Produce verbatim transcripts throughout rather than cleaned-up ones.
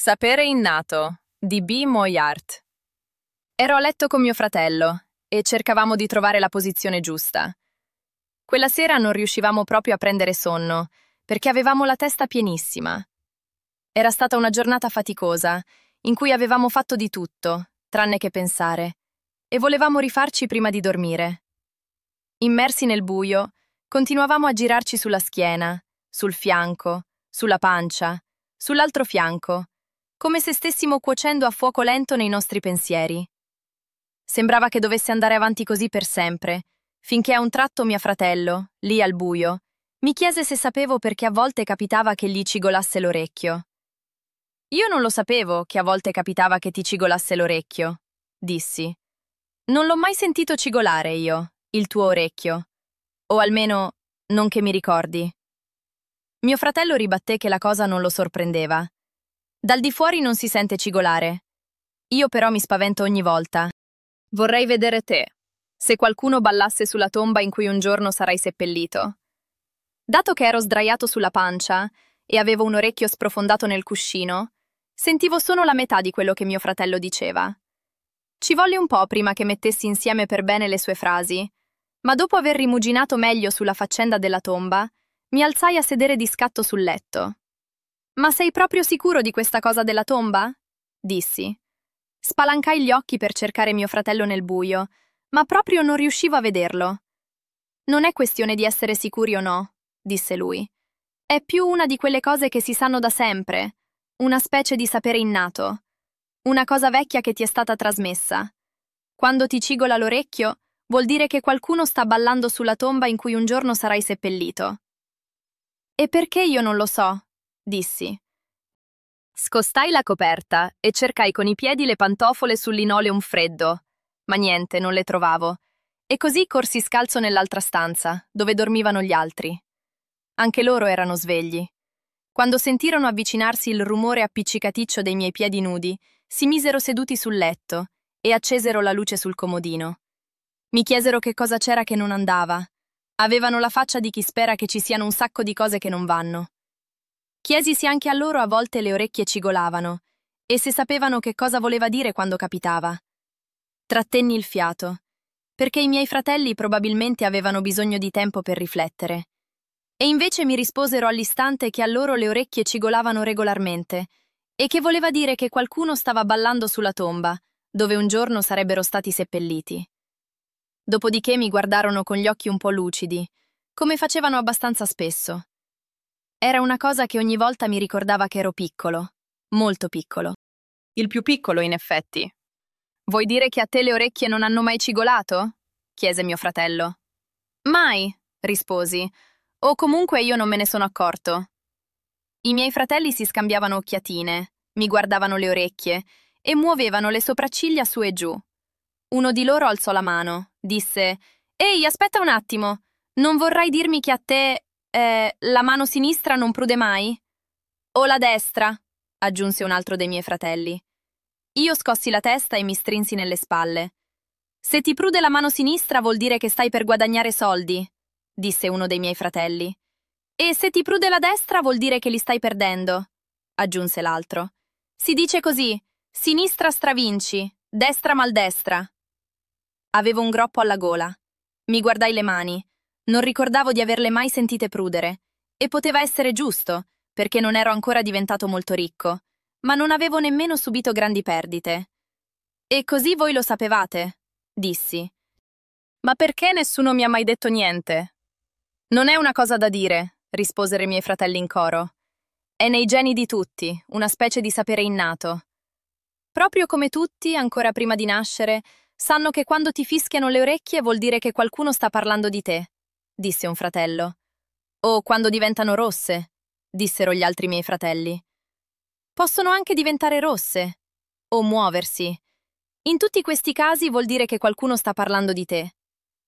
Sapere innato di B. Moyart. Ero a letto con mio fratello e cercavamo di trovare la posizione giusta. Quella sera non riuscivamo proprio a prendere sonno perché avevamo la testa pienissima. Era stata una giornata faticosa in cui avevamo fatto di tutto, tranne che pensare, e volevamo rifarci prima di dormire. Immersi nel buio, continuavamo a girarci sulla schiena, sul fianco, sulla pancia, sull'altro fianco, come se stessimo cuocendo a fuoco lento nei nostri pensieri. Sembrava che dovesse andare avanti così per sempre, finché a un tratto mio fratello, lì al buio, mi chiese se sapevo perché a volte capitava che gli cigolasse l'orecchio. Io non lo sapevo che a volte capitava che ti cigolasse l'orecchio, dissi. Non l'ho mai sentito cigolare io, il tuo orecchio. O almeno, non che mi ricordi. Mio fratello ribatté che la cosa non lo sorprendeva. Dal di fuori non si sente cigolare. Io però mi spavento ogni volta. Vorrei vedere te, se qualcuno ballasse sulla tomba in cui un giorno sarai seppellito. Dato che ero sdraiato sulla pancia e avevo un orecchio sprofondato nel cuscino, sentivo solo la metà di quello che mio fratello diceva. Ci volle un po' prima che mettessi insieme per bene le sue frasi, ma dopo aver rimuginato meglio sulla faccenda della tomba, mi alzai a sedere di scatto sul letto. «Ma sei proprio sicuro di questa cosa della tomba?» dissi. Spalancai gli occhi per cercare mio fratello nel buio, ma proprio non riuscivo a vederlo. «Non è questione di essere sicuri o no», disse lui. «È più una di quelle cose che si sanno da sempre, una specie di sapere innato, una cosa vecchia che ti è stata trasmessa. Quando ti cigola l'orecchio, vuol dire che qualcuno sta ballando sulla tomba in cui un giorno sarai seppellito». «E perché io non lo so?» dissi. Scostai la coperta e cercai con i piedi le pantofole sul linoleum freddo, ma niente, non le trovavo, e così corsi scalzo nell'altra stanza, dove dormivano gli altri. Anche loro erano svegli. Quando sentirono avvicinarsi il rumore appiccicaticcio dei miei piedi nudi, si misero seduti sul letto e accesero la luce sul comodino. Mi chiesero che cosa c'era che non andava. Avevano la faccia di chi spera che ci siano un sacco di cose che non vanno. Chiesi se anche a loro a volte le orecchie cigolavano e se sapevano che cosa voleva dire quando capitava. Trattenni il fiato, perché i miei fratelli probabilmente avevano bisogno di tempo per riflettere. E invece mi risposero all'istante che a loro le orecchie cigolavano regolarmente e che voleva dire che qualcuno stava ballando sulla tomba, dove un giorno sarebbero stati seppelliti. Dopodiché mi guardarono con gli occhi un po' lucidi, come facevano abbastanza spesso. Era una cosa che ogni volta mi ricordava che ero piccolo, molto piccolo. Il più piccolo, in effetti. «Vuoi dire che a te le orecchie non hanno mai cigolato?» chiese mio fratello. «Mai», risposi, «o comunque io non me ne sono accorto». I miei fratelli si scambiavano occhiatine, mi guardavano le orecchie e muovevano le sopracciglia su e giù. Uno di loro alzò la mano, disse: «Ehi, aspetta un attimo, non vorrai dirmi che a te, eh, la mano sinistra non prude mai?» «O la destra», aggiunse un altro dei miei fratelli. Io scossi la testa e mi strinsi nelle spalle. «Se ti prude la mano sinistra vuol dire che stai per guadagnare soldi», disse uno dei miei fratelli. «E se ti prude la destra vuol dire che li stai perdendo», aggiunse l'altro. «Si dice così, sinistra stravinci, destra maldestra». Avevo un groppo alla gola. Mi guardai le mani. Non ricordavo di averle mai sentite prudere. E poteva essere giusto, perché non ero ancora diventato molto ricco, ma non avevo nemmeno subito grandi perdite. «E così voi lo sapevate?» dissi. «Ma perché nessuno mi ha mai detto niente?» «Non è una cosa da dire», risposero i miei fratelli in coro. «È nei geni di tutti, una specie di sapere innato. Proprio come tutti, ancora prima di nascere, sanno che quando ti fischiano le orecchie vuol dire che qualcuno sta parlando di te», disse un fratello. «O quando diventano rosse», dissero gli altri miei fratelli. «Possono anche diventare rosse, o muoversi. In tutti questi casi vuol dire che qualcuno sta parlando di te».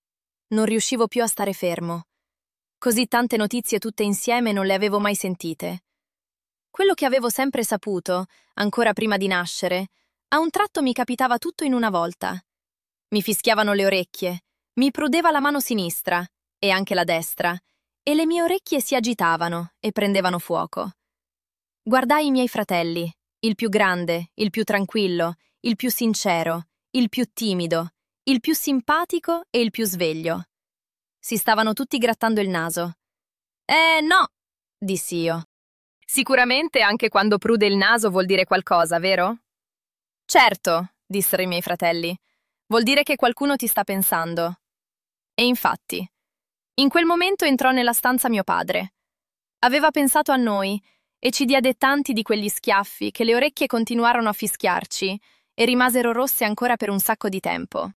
Non riuscivo più a stare fermo. Così tante notizie tutte insieme non le avevo mai sentite. Quello che avevo sempre saputo, ancora prima di nascere, a un tratto mi capitava tutto in una volta. Mi fischiavano le orecchie, mi prudeva la mano sinistra, e anche la destra, e le mie orecchie si agitavano e prendevano fuoco. Guardai i miei fratelli, Il più grande, il più tranquillo, il più sincero, il più timido, il più simpatico e il più sveglio. Si stavano tutti grattando il naso. Eh, no, dissi io. Sicuramente anche quando prude il naso vuol dire qualcosa, vero? Certo, dissero i miei fratelli. Vuol dire che qualcuno ti sta pensando. E infatti, in quel momento entrò nella stanza mio padre. Aveva pensato a noi e ci diede tanti di quegli schiaffi che le orecchie continuarono a fischiarci e rimasero rosse ancora per un sacco di tempo.